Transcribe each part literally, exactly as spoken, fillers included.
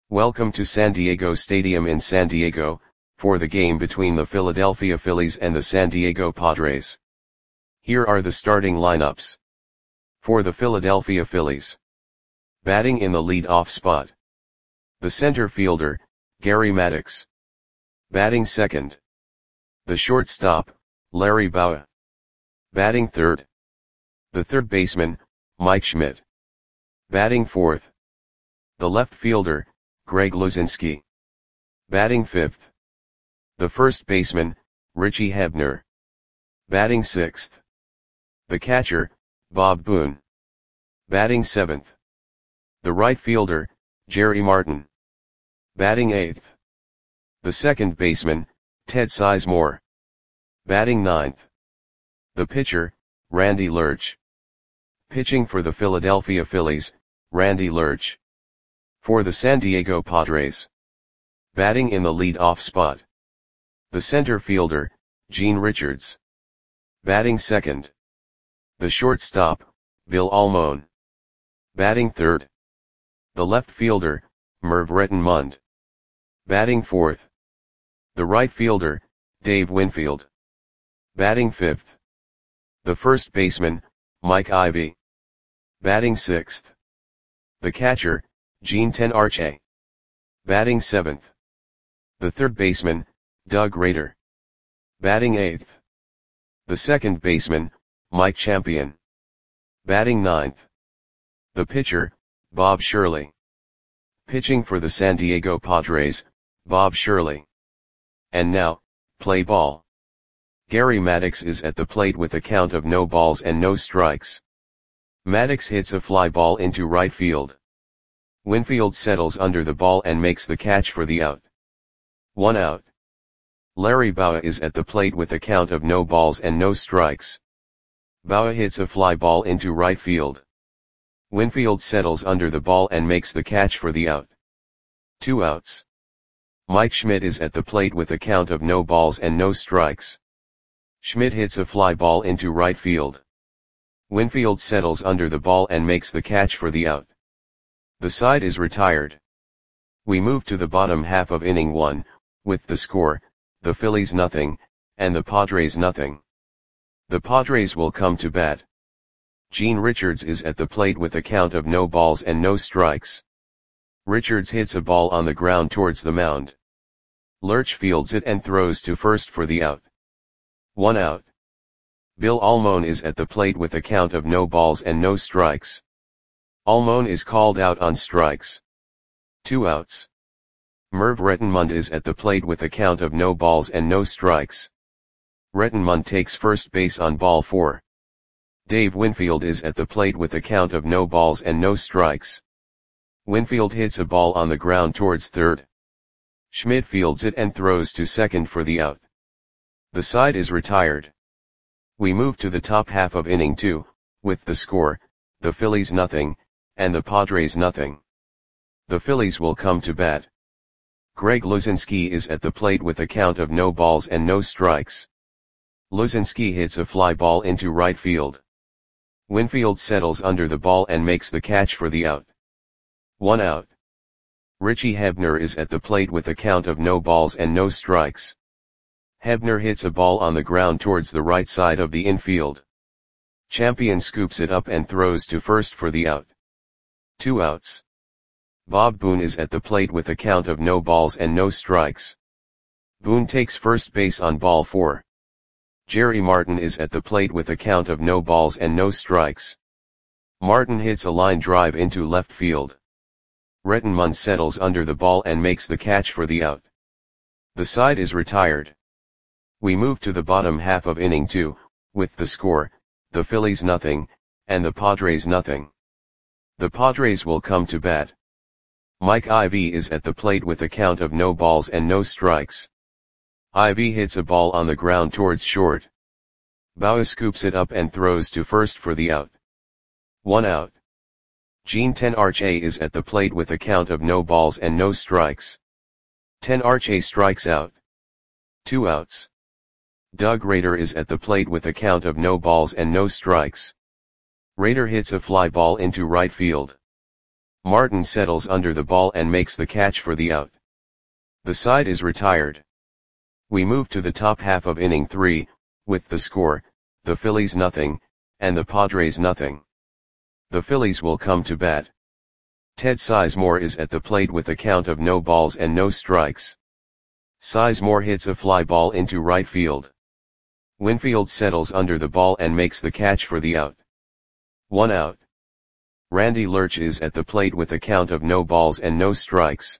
Welcome to San Diego Stadium in San Diego, for the game between the Philadelphia Phillies and the San Diego Padres. Here are the starting lineups. For the Philadelphia Phillies. Batting in the lead-off spot. The center fielder, Gary Maddox. Batting second. The shortstop, Larry Bowa. Batting third. The third baseman, Mike Schmidt. Batting fourth. The left fielder, Greg Luzinski. Batting fifth. The first baseman, Richie Hebner. Batting sixth. The catcher, Bob Boone. Batting seventh. The right fielder, Jerry Martin. Batting eighth. The second baseman, Ted Sizemore. Batting ninth. The pitcher, Randy Lerch. Pitching for the Philadelphia Phillies, Randy Lerch. For the San Diego Padres. Batting in the lead-off spot. The center fielder, Gene Richards. Batting second. The shortstop, Bill Almon. Batting third. The left fielder, Merv Rettenmund. Batting fourth. The right fielder, Dave Winfield. Batting fifth. The first baseman, Mike Ivy. Batting sixth. The catcher, Gene Tenarche. Batting seventh. The third baseman, Doug Rader. Batting eighth. The second baseman, Mike Champion. Batting ninth. The pitcher, Bob Shirley. Pitching for the San Diego Padres, Bob Shirley. And now, play ball. Gary Maddox is at the plate with a count of no balls and no strikes. Maddox hits a fly ball into right field. Winfield settles under the ball and makes the catch for the out. One out. Larry Bowa is at the plate with a count of no balls and no strikes. Bowa hits a fly ball into right field. Winfield settles under the ball and makes the catch for the out. Two outs. Mike Schmidt is at the plate with a count of no balls and no strikes. Schmidt hits a fly ball into right field. Winfield settles under the ball and makes the catch for the out. The side is retired. We move to the bottom half of inning one, with the score, the Phillies nothing, and the Padres nothing. The Padres will come to bat. Gene Richards is at the plate with a count of no balls and no strikes. Richards hits a ball on the ground towards the mound. Lerch fields it and throws to first for the out. One out. Bill Almon is at the plate with a count of no balls and no strikes. Almon is called out on strikes. Two outs. Merv Rettenmund is at the plate with a count of no balls and no strikes. Rettenmund takes first base on ball four. Dave Winfield is at the plate with a count of no balls and no strikes. Winfield hits a ball on the ground towards third. Schmidt fields it and throws to second for the out. The side is retired. We move to the top half of inning two, with the score, the Phillies nothing, and the Padres nothing. The Phillies will come to bat. Greg Luzinski is at the plate with a count of no balls and no strikes. Luzinski hits a fly ball into right field. Winfield settles under the ball and makes the catch for the out. One out. Richie Hebner is at the plate with a count of no balls and no strikes. Hebner hits a ball on the ground towards the right side of the infield. Champion scoops it up and throws to first for the out. Two outs. Bob Boone is at the plate with a count of no balls and no strikes. Boone takes first base on ball four. Jerry Martin is at the plate with a count of no balls and no strikes. Martin hits a line drive into left field. Rettenmund settles under the ball and makes the catch for the out. The side is retired. We move to the bottom half of inning two, with the score, the Phillies nothing, and the Padres nothing. The Padres will come to bat. Mike Ivy is at the plate with a count of no balls and no strikes. Ivy hits a ball on the ground towards short. Bowa scoops it up and throws to first for the out. One out. Gene Tenarche is at the plate with a count of no balls and no strikes. Tenarche strikes out. Two outs. Doug Rader is at the plate with a count of no balls and no strikes. Rader hits a fly ball into right field. Martin settles under the ball and makes the catch for the out. The side is retired. We move to the top half of inning three, with the score, the Phillies nothing, and the Padres nothing. The Phillies will come to bat. Ted Sizemore is at the plate with a count of no balls and no strikes. Sizemore hits a fly ball into right field. Winfield settles under the ball and makes the catch for the out. One out. Randy Lurch is at the plate with a count of no balls and no strikes.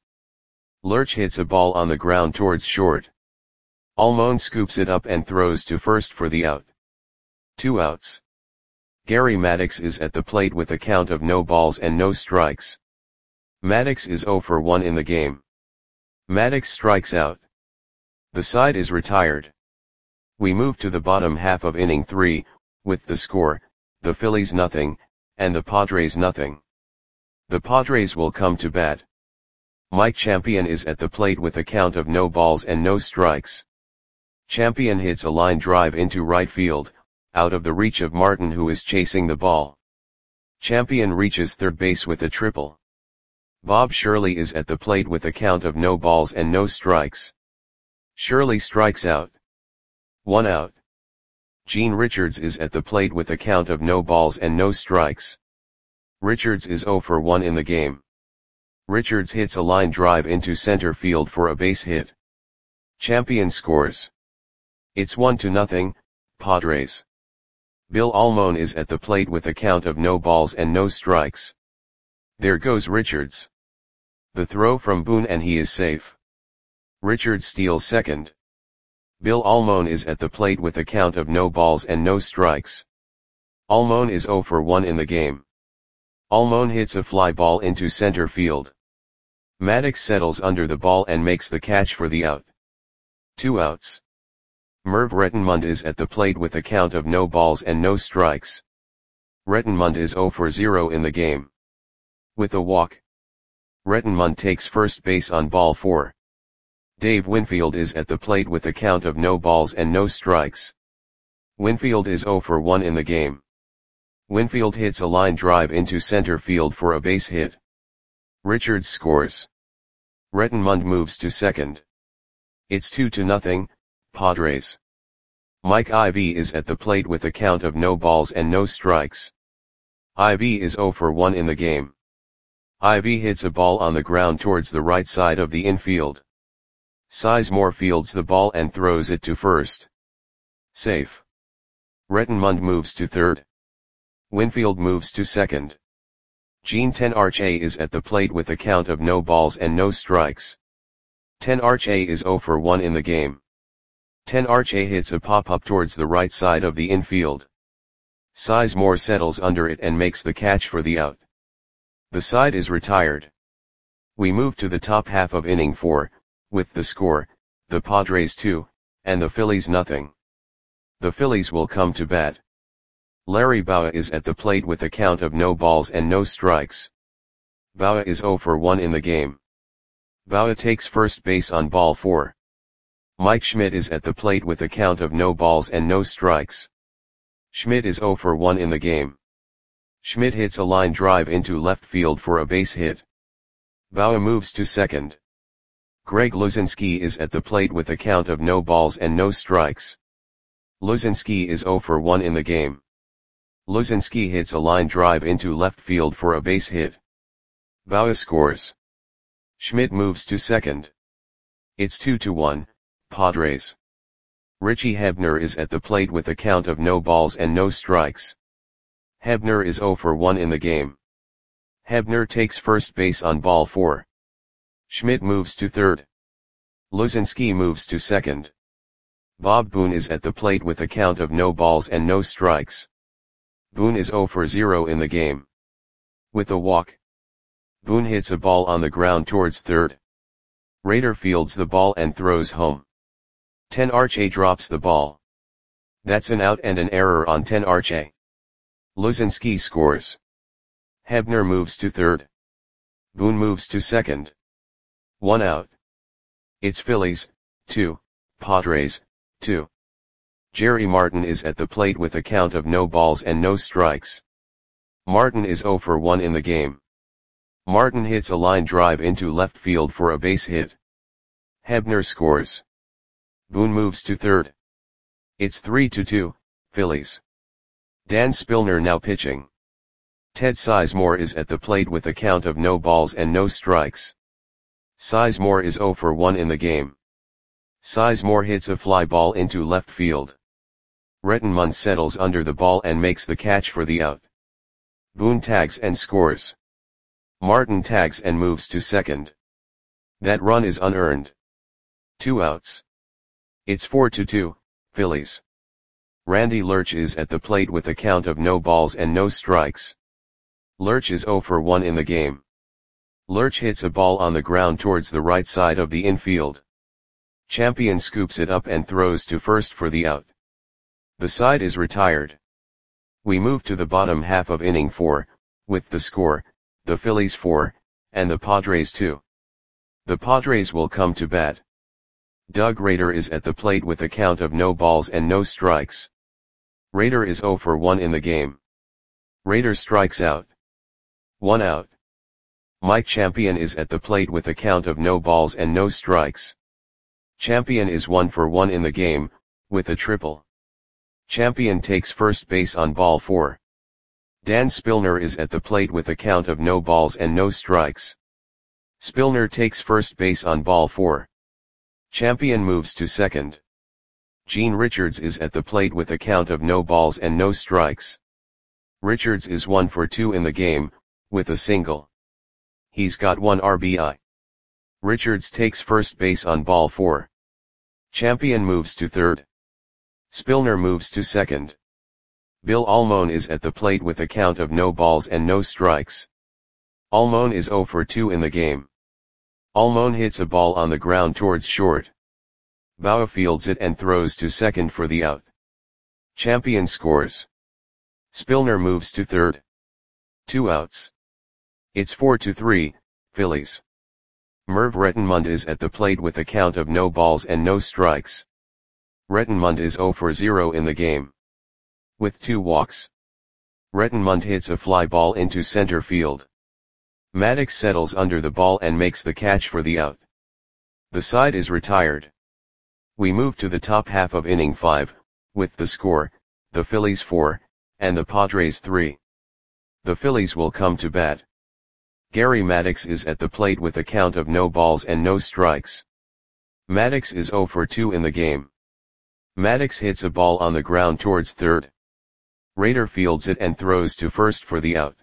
Lurch hits a ball on the ground towards short. Almon scoops it up and throws to first for the out. Two outs. Gary Maddox is at the plate with a count of no balls and no strikes. Maddox is oh for one in the game. Maddox strikes out. The side is retired. We move to the bottom half of inning three, with the score, the Phillies nothing, and the Padres nothing. The Padres will come to bat. Mike Champion is at the plate with a count of no balls and no strikes. Champion hits a line drive into right field, out of the reach of Martin who is chasing the ball. Champion reaches third base with a triple. Bob Shirley is at the plate with a count of no balls and no strikes. Shirley strikes out. One out. Gene Richards is at the plate with a count of no balls and no strikes. Richards is oh for one in the game. Richards hits a line drive into center field for a base hit. Champion scores. It's one to nothing, Padres. Bill Almon is at the plate with a count of no balls and no strikes. There goes Richards. The throw from Boone and he is safe. Richards steals second. Bill Almon is at the plate with a count of no balls and no strikes. Almon is oh for one in the game. Almon hits a fly ball into center field. Maddox settles under the ball and makes the catch for the out. Two outs. Merv Rettenmund is at the plate with a count of no balls and no strikes. Rettenmund is oh for zero in the game. With a walk. Rettenmund takes first base on ball four. Dave Winfield is at the plate with a count of no balls and no strikes. Winfield is oh for one in the game. Winfield hits a line drive into center field for a base hit. Richards scores. Rettenmund moves to second. It's two to nothing, Padres. Mike Ivy is at the plate with a count of no balls and no strikes. Ivy is oh for one in the game. Ivy hits a ball on the ground towards the right side of the infield. Sizemore fields the ball and throws it to first. Safe. Rettenmund moves to third. Winfield moves to second. Gene Tenarche is at the plate with a count of no balls and no strikes. Tenarche is oh for one in the game. Tenarche hits a pop-up towards the right side of the infield. Sizemore settles under it and makes the catch for the out. The side is retired. We move to the top half of inning four, with the score, the Padres two, and the Phillies nothing. The Phillies will come to bat. Larry Bowa is at the plate with a count of no balls and no strikes. Bowa is oh for one in the game. Bowa takes first base on ball four. Mike Schmidt is at the plate with a count of no balls and no strikes. Schmidt is oh for one in the game. Schmidt hits a line drive into left field for a base hit. Bowa moves to second. Greg Luzinski is at the plate with a count of no balls and no strikes. Luzinski is oh for one in the game. Luzinski hits a line drive into left field for a base hit. Bowa scores. Schmidt moves to second. It's two to one, Padres. Richie Hebner is at the plate with a count of no balls and no strikes. Hebner is oh for one in the game. Hebner takes first base on ball four. Schmidt moves to third. Luzinski moves to second. Bob Boone is at the plate with a count of no balls and no strikes. Boone is oh for zero in the game. With a walk. Boone hits a ball on the ground towards third. Rader fields the ball and throws home. Tenarche drops the ball. That's an out and an error on Tenarche. Luzinski scores. Hebner moves to third. Boone moves to second. One out. It's Phillies, two, Padres, two. Jerry Martin is at the plate with a count of no balls and no strikes. Martin is oh for one in the game. Martin hits a line drive into left field for a base hit. Hebner scores. Boone moves to third. It's three to two, Phillies. Dan Spillner now pitching. Ted Sizemore is at the plate with a count of no balls and no strikes. Sizemore is oh for one in the game. Sizemore hits a fly ball into left field. Rettenmund settles under the ball and makes the catch for the out. Boone tags and scores. Martin tags and moves to second. That run is unearned. Two outs. It's four to two, Phillies. Randy Lerch is at the plate with a count of no balls and no strikes. Lerch is oh for one in the game. Lerch hits a ball on the ground towards the right side of the infield. Champion scoops it up and throws to first for the out. The side is retired. We move to the bottom half of inning four, with the score, the Phillies four, and the Padres two. The Padres will come to bat. Doug Rader is at the plate with a count of no balls and no strikes. Rader is oh for one in the game. Rader strikes out. One out. Mike Champion is at the plate with a count of no balls and no strikes. Champion is one for one in the game, with a triple. Champion takes first base on ball four. Dan Spillner is at the plate with a count of no balls and no strikes. Spillner takes first base on ball four. Champion moves to second. Gene Richards is at the plate with a count of no balls and no strikes. Richards is one for two in the game, with a single. He's got one R B I. Richards takes first base on ball four. Champion moves to third. Spillner moves to second. Bill Almon is at the plate with a count of no balls and no strikes. Almon is oh for two in the game. Almon hits a ball on the ground towards short. Bauer fields it and throws to second for the out. Champion scores. Spillner moves to third. Two outs. It's four to three, Phillies. Merv Rettenmund is at the plate with a count of no balls and no strikes. Rettenmund is oh for zero in the game. With two walks. Rettenmund hits a fly ball into center field. Maddox settles under the ball and makes the catch for the out. The side is retired. We move to the top half of inning five, with the score, the Phillies four, and the Padres three. The Phillies will come to bat. Gary Maddox is at the plate with a count of no balls and no strikes. Maddox is oh for two in the game. Maddox hits a ball on the ground towards third. Rader fields it and throws to first for the out.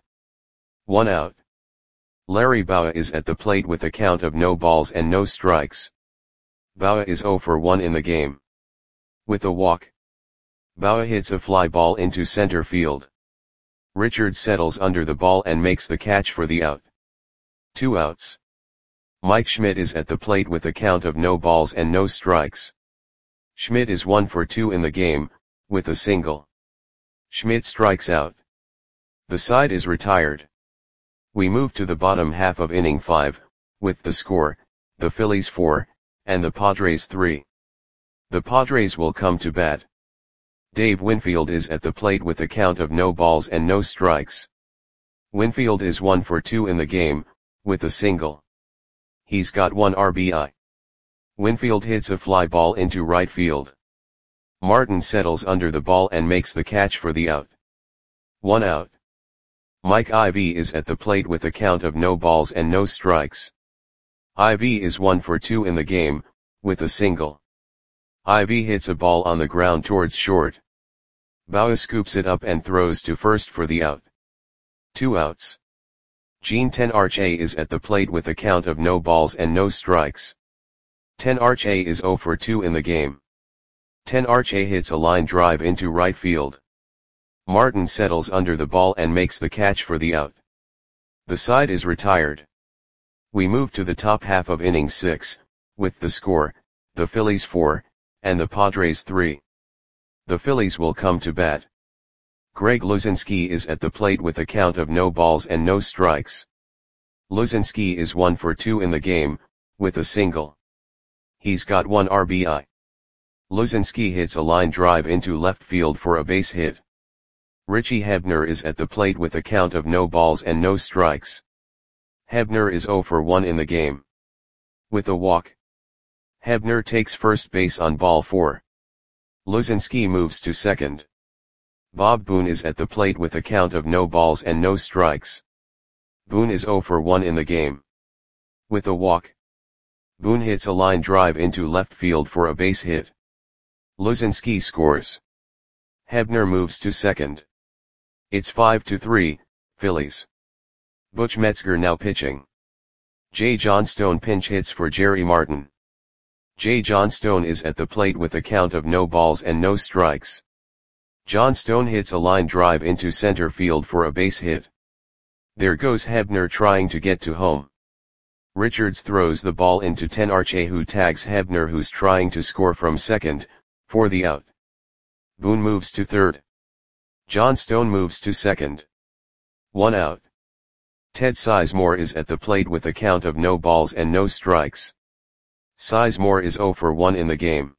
One out. Larry Bauer is at the plate with a count of no balls and no strikes. Bauer is oh for one in the game. With a walk. Bauer hits a fly ball into center field. Richards settles under the ball and makes the catch for the out. Two outs. Mike Schmidt is at the plate with a count of no balls and no strikes. Schmidt is one for two in the game, with a single. Schmidt strikes out. The side is retired. We move to the bottom half of inning five, with the score, the Phillies four, and the Padres three. The Padres will come to bat. Dave Winfield is at the plate with a count of no balls and no strikes. Winfield is one for two in the game, with a single. He's got one R B I. Winfield hits a fly ball into right field. Martin settles under the ball and makes the catch for the out. One out. Mike Ivy is at the plate with a count of no balls and no strikes. Ivy is one for two in the game, with a single. Ivy hits a ball on the ground towards short. Bauer scoops it up and throws to first for the out. Two outs. Gene Tenarche is at the plate with a count of no balls and no strikes. Tenarche is oh for two in the game. Tenarche hits a line drive into right field. Martin settles under the ball and makes the catch for the out. The side is retired. We move to the top half of inning six, with the score, the Phillies four, and the Padres three. The Phillies will come to bat. Greg Luzinski is at the plate with a count of no balls and no strikes. Luzinski is one for two in the game, with a single. He's got one R B I. Luzinski hits a line drive into left field for a base hit. Richie Hebner is at the plate with a count of no balls and no strikes. Hebner is zero for one in the game. With a walk, Hebner takes first base on ball four. Luzinski moves to second. Bob Boone is at the plate with a count of no balls and no strikes. Boone is zero for one in the game. With a walk, Boone hits a line drive into left field for a base hit. Luzinski scores. Hebner moves to second. It's five to three, Phillies. Butch Metzger now pitching. Jay Johnstone pinch hits for Jerry Martin. Jay Johnstone is at the plate with a count of no balls and no strikes. Johnstone hits a line drive into center field for a base hit. There goes Hebner trying to get to home. Richards throws the ball into ten Arche, who tags Hebner, who's trying to score from second, for the out. Boone moves to third. Johnstone moves to second. One out. Ted Sizemore is at the plate with a count of no balls and no strikes. Sizemore is zero for one in the game.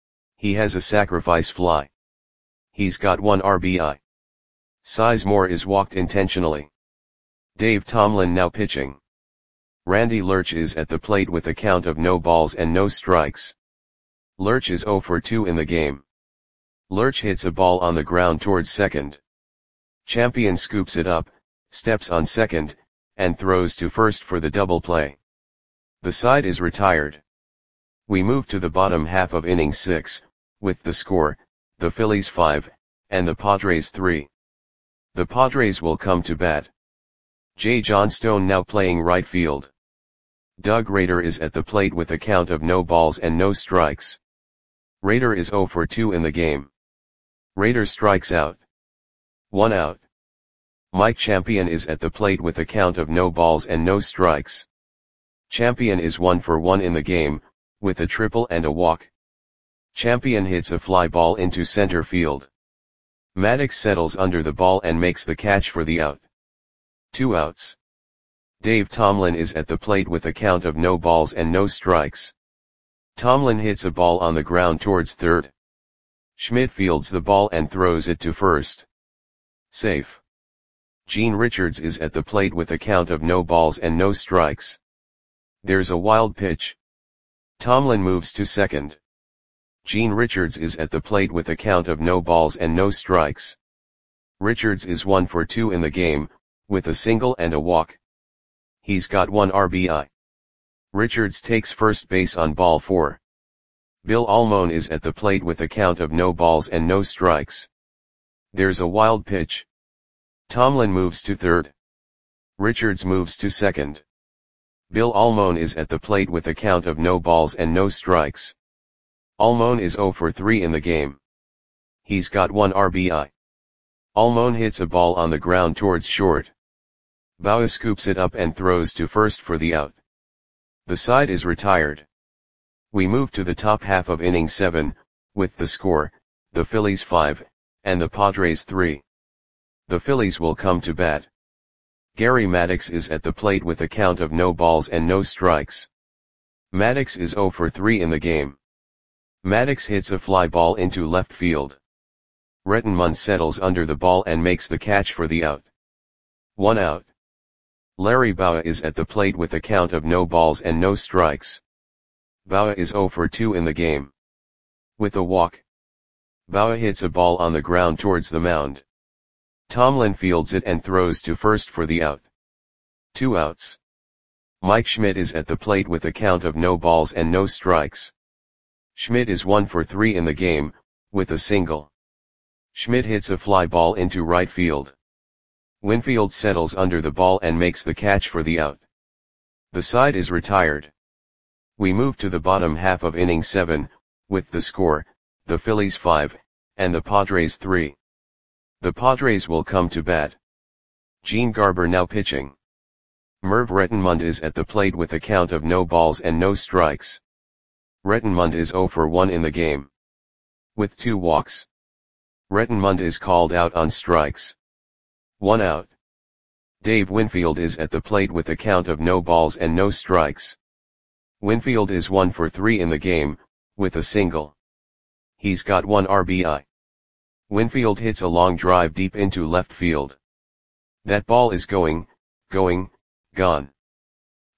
He has a sacrifice fly. He's got one R B I. Sizemore is walked intentionally. Dave Tomlin now pitching. Randy Lurch is at the plate with a count of no balls and no strikes. Lurch is zero for two in the game. Lurch hits a ball on the ground towards second. Champion scoops it up, steps on second, and throws to first for the double play. The side is retired. We move to the bottom half of inning six, with the score, the Phillies five, and the Padres three. The Padres will come to bat. Jay Johnstone now playing right field. Doug Rader is at the plate with a count of no balls and no strikes. Rader is zero for two in the game. Rader strikes out. One out. Mike Champion is at the plate with a count of no balls and no strikes. Champion is one for one in the game, with a triple and a walk. Champion hits a fly ball into center field. Maddox settles under the ball and makes the catch for the out. Two outs. Dave Tomlin is at the plate with a count of no balls and no strikes. Tomlin hits a ball on the ground towards third. Schmidt fields the ball and throws it to first. Safe. Gene Richards is at the plate with a count of no balls and no strikes. There's a wild pitch. Tomlin moves to second. Gene Richards is at the plate with a count of no balls and no strikes. Richards is one for two in the game, with a single and a walk. He's got one R B I. Richards takes first base on ball four. Bill Almon is at the plate with a count of no balls and no strikes. There's a wild pitch. Tomlin moves to third. Richards moves to second. Bill Almon is at the plate with a count of no balls and no strikes. Almon is zero for three in the game. He's got one R B I. Almon hits a ball on the ground towards short. Bauer scoops it up and throws to first for the out. The side is retired. We move to the top half of inning seven, with the score, the Phillies five, and the Padres three. The Phillies will come to bat. Gary Maddox is at the plate with a count of no balls and no strikes. Maddox is zero for three in the game. Maddox hits a fly ball into left field. Rettenmund settles under the ball and makes the catch for the out. One out. Larry Bowa is at the plate with a count of no balls and no strikes. Bowa is zero for two in the game. With a walk, Bowa hits a ball on the ground towards the mound. Tomlin fields it and throws to first for the out. Two outs. Mike Schmidt is at the plate with a count of no balls and no strikes. Schmidt is one for three in the game, with a single. Schmidt hits a fly ball into right field. Winfield settles under the ball and makes the catch for the out. The side is retired. We move to the bottom half of inning seven, with the score, the Phillies five, and the Padres three. The Padres will come to bat. Gene Garber now pitching. Merv Rettenmund is at the plate with a count of no balls and no strikes. Rettenmund is zero for one in the game. With two walks. Rettenmund is called out on strikes. One out. Dave Winfield is at the plate with a count of no balls and no strikes. Winfield is one for three in the game, with a single. He's got one R B I. Winfield hits a long drive deep into left field. That ball is going, going, gone.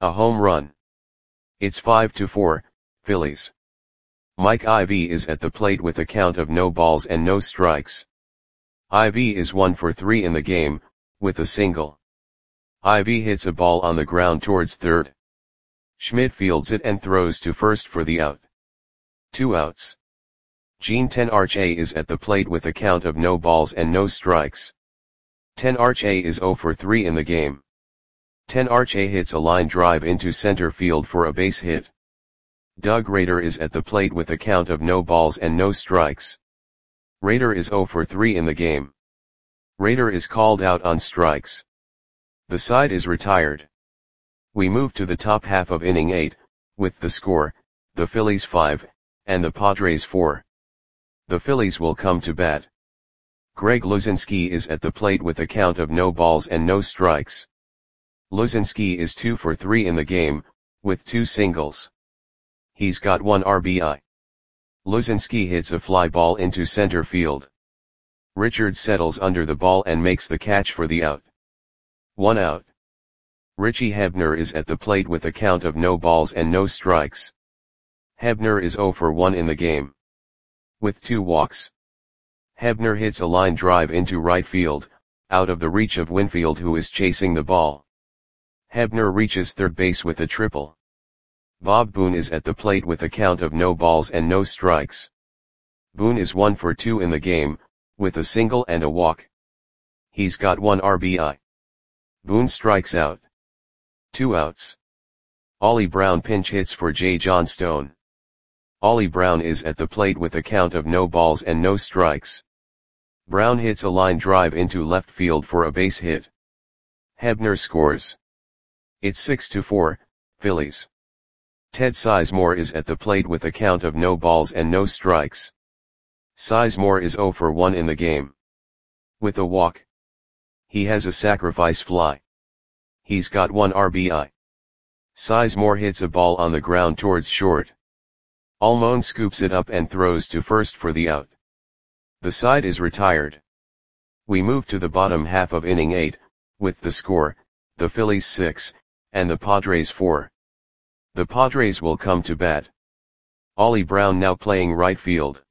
A home run. It's five to four, Phillies. Mike Ivy is at the plate with a count of no balls and no strikes. Ivy is one for three in the game, with a single. Ivy hits a ball on the ground towards third. Schmidt fields it and throws to first for the out. Two outs. Gene Tenarche is at the plate with a count of no balls and no strikes. Tenarche is zero for three in the game. Tenarche hits a line drive into center field for a base hit. Doug Rader is at the plate with a count of no balls and no strikes. Rader is zero for three in the game. Rader is called out on strikes. The side is retired. We move to the top half of inning eight, with the score, the Phillies five, and the Padres four. The Phillies will come to bat. Greg Luzinski is at the plate with a count of no balls and no strikes. Luzinski is two for three in the game, with two singles. He's got one R B I. Luzinski hits a fly ball into center field. Richards settles under the ball and makes the catch for the out. One out. Richie Hebner is at the plate with a count of no balls and no strikes. Hebner is zero for one in the game, with two walks. Hebner hits a line drive into right field, out of the reach of Winfield, who is chasing the ball. Hebner reaches third base with a triple. Bob Boone is at the plate with a count of no balls and no strikes. Boone is one for two in the game, with a single and a walk. He's got one R B I. Boone strikes out. Two outs. Ollie Brown pinch hits for Jay Johnstone. Ollie Brown is at the plate with a count of no balls and no strikes. Brown hits a line drive into left field for a base hit. Hebner scores. It's six to four, Phillies. Ted Sizemore is at the plate with a count of no balls and no strikes. Sizemore is zero for one in the game, with a walk. He has a sacrifice fly. He's got one R B I. Sizemore hits a ball on the ground towards short. Almon scoops it up and throws to first for the out. The side is retired. We move to the bottom half of inning eight, with the score, the Phillies six, and the Padres four. The Padres will come to bat. Ollie Brown now playing right field.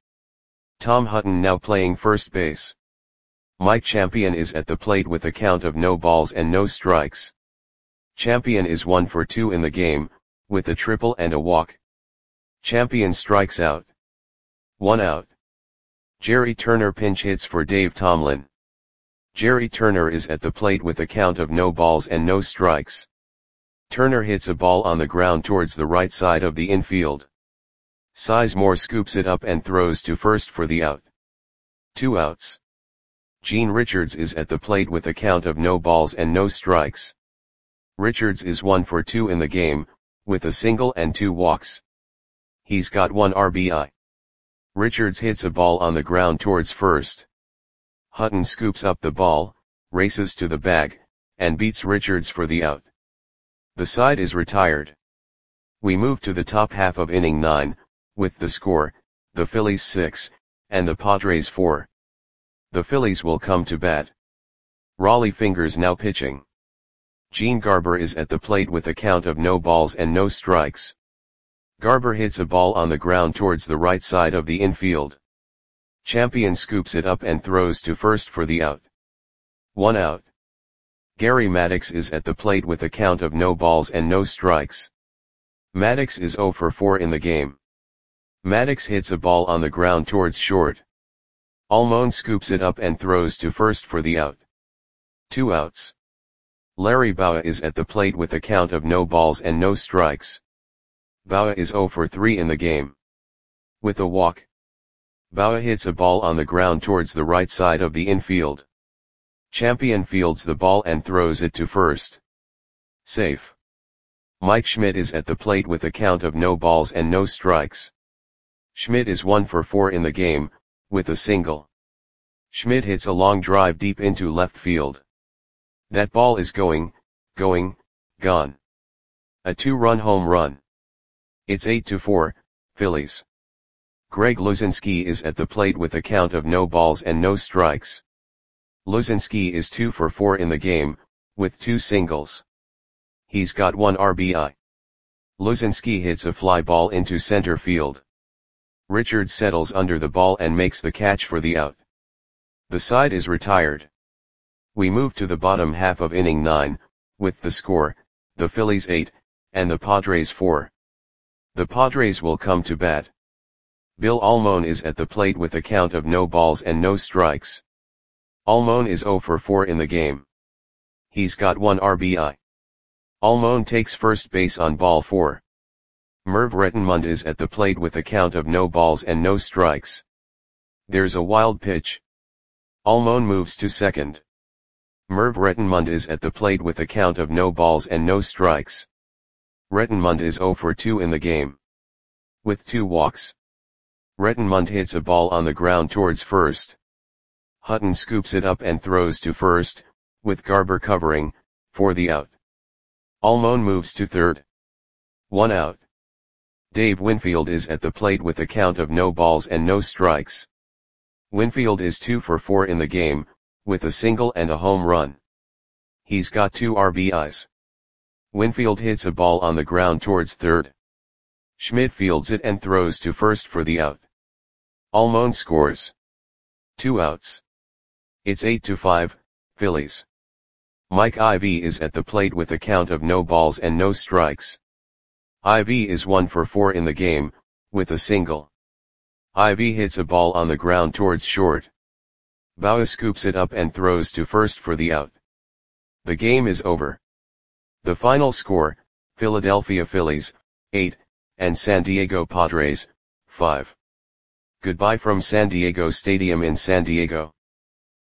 Tom Hutton now playing first base. Mike Champion is at the plate with a count of no balls and no strikes. Champion is one for two in the game, with a triple and a walk. Champion strikes out. One out. Jerry Turner pinch hits for Dave Tomlin. Jerry Turner is at the plate with a count of no balls and no strikes. Turner hits a ball on the ground towards the right side of the infield. Sizemore scoops it up and throws to first for the out. Two outs. Gene Richards is at the plate with a count of no balls and no strikes. Richards is one for two in the game, with a single and two walks. He's got one R B I. Richards hits a ball on the ground towards first. Hutton scoops up the ball, races to the bag, and beats Richards for the out. The side is retired. We move to the top half of inning nine, with the score, the Phillies six, and the Padres four. The Phillies will come to bat. Raleigh Fingers now pitching. Gene Garber is at the plate with a count of no balls and no strikes. Garber hits a ball on the ground towards the right side of the infield. Champion scoops it up and throws to first for the out. One out. Gary Maddox is at the plate with a count of no balls and no strikes. Maddox is zero for four in the game. Maddox hits a ball on the ground towards short. Almon scoops it up and throws to first for the out. Two outs. Larry Bowa is at the plate with a count of no balls and no strikes. Bowa is zero for three in the game, with a walk. Bowa hits a ball on the ground towards the right side of the infield. Champion fields the ball and throws it to first. Safe. Mike Schmidt is at the plate with a count of no balls and no strikes. Schmidt is one for four in the game, with a single. Schmidt hits a long drive deep into left field. That ball is going, going, gone. A two-run home run. It's eight to four, Phillies. Greg Luzinski is at the plate with a count of no balls and no strikes. Luzinski is two for four in the game, with two singles. He's got one R B I. Luzinski hits a fly ball into center field. Richards settles under the ball and makes the catch for the out. The side is retired. We move to the bottom half of inning nine, with the score, the Phillies eight, and the Padres four. The Padres will come to bat. Bill Almon is at the plate with a count of no balls and no strikes. Almon is zero for four in the game. He's got one R B I. Almon takes first base on ball four. Merv Rettenmund is at the plate with a count of no balls and no strikes. There's a wild pitch. Almon moves to second. Merv Rettenmund is at the plate with a count of no balls and no strikes. Rettenmund is zero for two in the game. With two walks. Rettenmund hits a ball on the ground towards first. Hutton scoops it up and throws to first, with Garber covering, for the out. Almon moves to third. One out. Dave Winfield is at the plate with a count of no balls and no strikes. Winfield is two for four in the game, with a single and a home run. He's got two R B Is. Winfield hits a ball on the ground towards third. Schmidt fields it and throws to first for the out. Almon scores. Two outs. It's eight to five, Phillies. Mike Ivy is at the plate with a count of no balls and no strikes. Ivy is one for four in the game, with a single. Ivy hits a ball on the ground towards short. Bauer scoops it up and throws to first for the out. The game is over. The final score, Philadelphia Phillies, eight, and San Diego Padres, five. Goodbye from San Diego Stadium in San Diego.